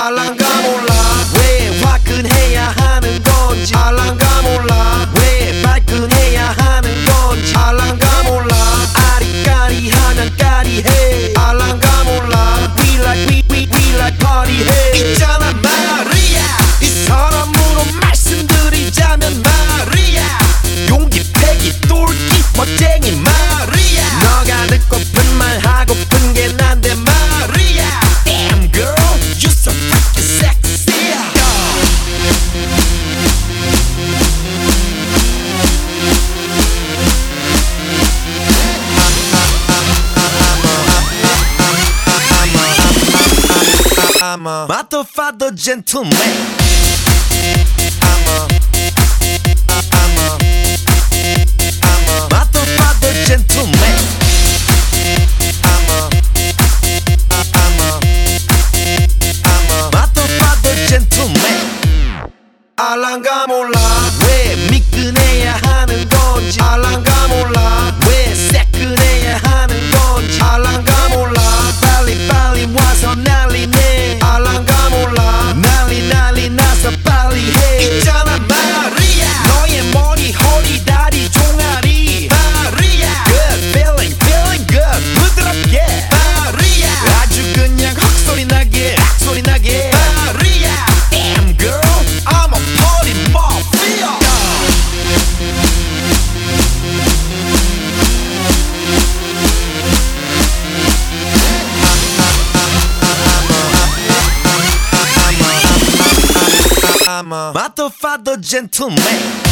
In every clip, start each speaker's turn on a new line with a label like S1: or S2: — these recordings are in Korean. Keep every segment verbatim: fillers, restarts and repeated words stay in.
S1: 알랑가 몰라 왜 화끈해야 하는 건지 알랑가 몰라 왜 발끈해야 하는 건지 알랑가 몰라 아리까리하면 까리해 알랑가 몰라 We like we we we like party 해 있잖아 마리아 이 사람으로 말씀드리자면 마리아 용기 패기 똘끼 멋쟁이 마리아 너가 듣고픈 말 하고픈 게 난데 마리아 Damn girl you so freaking sexy I'm a motherfucker gentleman I'm a I'm a I'm a motherfucker gentleman I'm a I'm a I'm a motherfucker gentleman 알랑가 몰라 왜 미끈해야 하는 건지 알랑가 몰라 왜 새끈해야 하는 건지 알랑가 몰라 빨리 빨리 와서 난리네 알랑가 몰라 난리 난리 나서 빨리 해 있잖아 마리아 너의 머리 허리 다리 종아리 마리아 Good feeling feeling good 부드럽게 마리아 아주 그냥 헉소리 나게 악소리 나게 마리아 Damn girl I'm a party mafia I'm a motherfucker gentleman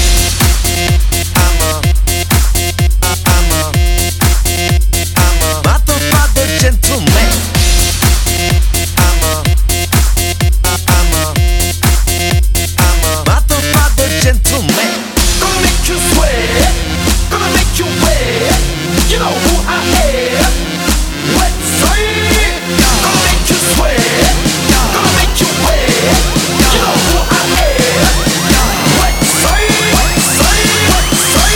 S1: I'm a I'm a I'm a motherfucker gentleman I'm a I'm a I'm a motherfucker gentleman Gonna make you sweat Gonna make you wet You know who I am Let's say Gonna make you sweat Gonna make you wet You know who I am Let's say Let's say Let's say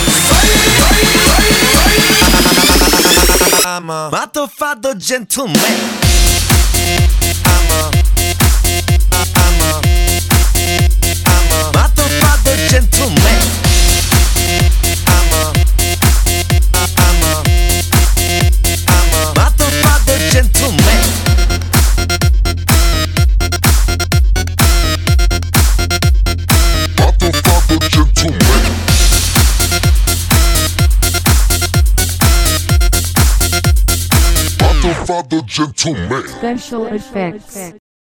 S1: Let's say I'm a motherfucker gentleman I'm a I'm a I'm a motherfucker gentleman I'm a I'm a I'm a motherfucker gentleman Motherfucker gentleman Motherfucker gentleman
S2: Special effects.